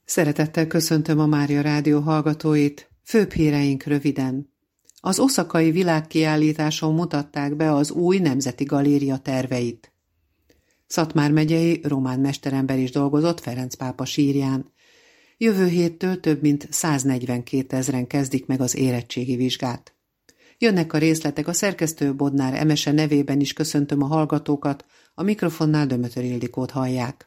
Szeretettel köszöntöm a Mária Rádió hallgatóit, főbb híreink röviden. Az oszakai világkiállításon mutatták be az új Nemzeti Galéria terveit. Szatmár megyei román mesterember is dolgozott Ferenc pápa sírján. Jövő héttől több mint 142 000 kezdik meg az érettségi vizsgát. Jönnek a részletek, a szerkesztő Bodnár Emese nevében is köszöntöm a hallgatókat, a mikrofonnál Dömötör Ildikót hallják.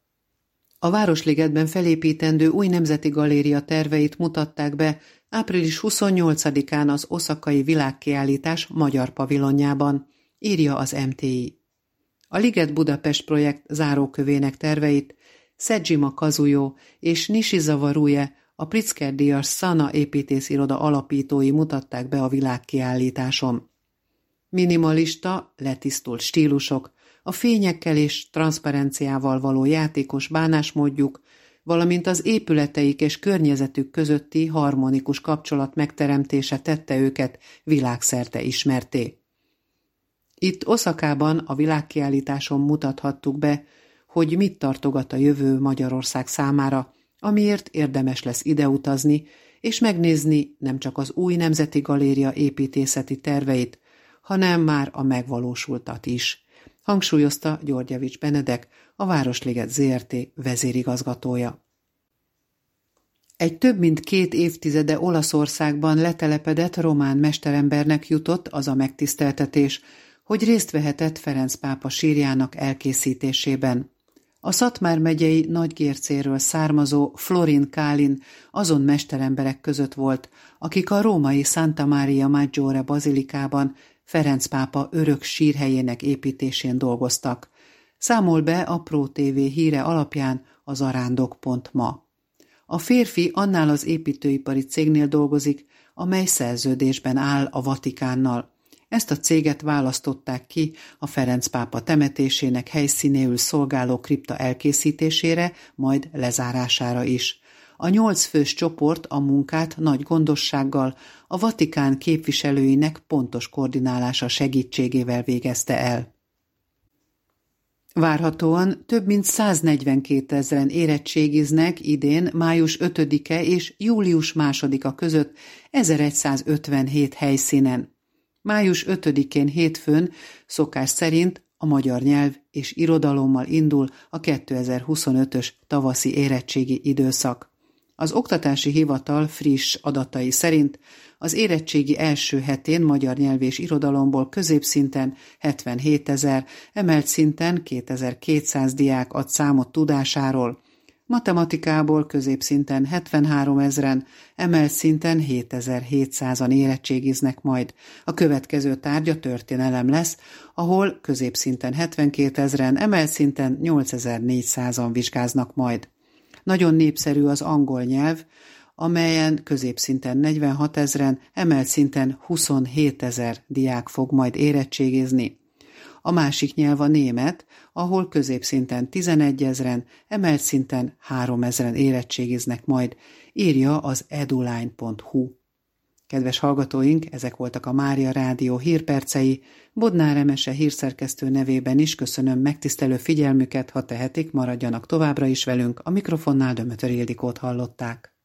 A Városligetben felépítendő új Nemzeti Galéria terveit mutatták be április 28-án az oszakai világkiállítás magyar pavilonjában, írja az MTI. A Liget Budapest projekt zárókövének terveit Szedzsima Kazuyo és Nishizawa Ruje, a Pritzker-díjas Sana építésziroda alapítói mutatták be a világkiállításon. Minimalista, letisztult stílusok, a fényekkel és transzparenciával való játékos bánásmódjuk, valamint az épületeik és környezetük közötti harmonikus kapcsolat megteremtése tette őket világszerte ismertté. Itt Oszakában a világkiállításon mutathattuk be, hogy mit tartogat a jövő Magyarország számára, amiért érdemes lesz ideutazni és megnézni nem csak az új Nemzeti Galéria építészeti terveit, hanem már a megvalósultat is, hangsúlyozta Györgyevics Benedek, a Városliget Zrt. Vezérigazgatója. Egy több mint 2 évtizede Olaszországban letelepedett román mesterembernek jutott az a megtiszteltetés, hogy részt vehetett Ferenc pápa sírjának elkészítésében. A Szatmár megyei Nagygércéről származó Florin Kálin azon mesteremberek között volt, akik a római Santa Maria Maggiore bazilikában Ferenc pápa örök sírhelyének építésén dolgoztak. Számol be a Pro TV híre alapján a zarándok.ma. A férfi annál az építőipari cégnél dolgozik, amely szerződésben áll a Vatikánnal. Ezt a céget választották ki a Ferenc pápa temetésének helyszínéül szolgáló kripta elkészítésére, majd lezárására is. A 8 fős csoport a munkát nagy gondossággal, a Vatikán képviselőinek pontos koordinálása segítségével végezte el. Várhatóan több mint 142 000 érettségiznek idén május 5-e és július 2-a között 1157 helyszínen. Május 5-én hétfőn szokás szerint a magyar nyelv és irodalommal indul a 2025-ös tavaszi érettségi időszak. Az Oktatási Hivatal friss adatai szerint az érettségi első hetén magyar nyelv és irodalomból középszinten 77 000, emelt szinten 2200 diák ad számot tudásáról, matematikából középszinten 73 000, emelt szinten 7700-an érettségiznek majd. A következő tárgy a történelem lesz, ahol középszinten 72 000, emelt szinten 8400-an vizsgáznak majd. Nagyon népszerű az angol nyelv, amelyen középszinten 46 000, emelt szinten 27 000 diák fog majd érettségizni. A másik nyelv a német, ahol középszinten 11 000, emelt szinten 3 000 érettségiznek majd, írja az eduline.hu. Kedves hallgatóink, ezek voltak a Mária Rádió hírpercei. Bodnár Emese hírszerkesztő nevében is köszönöm megtisztelő figyelmüket, ha tehetik, maradjanak továbbra is velünk, a mikrofonnál Dömötör Ildikót hallották.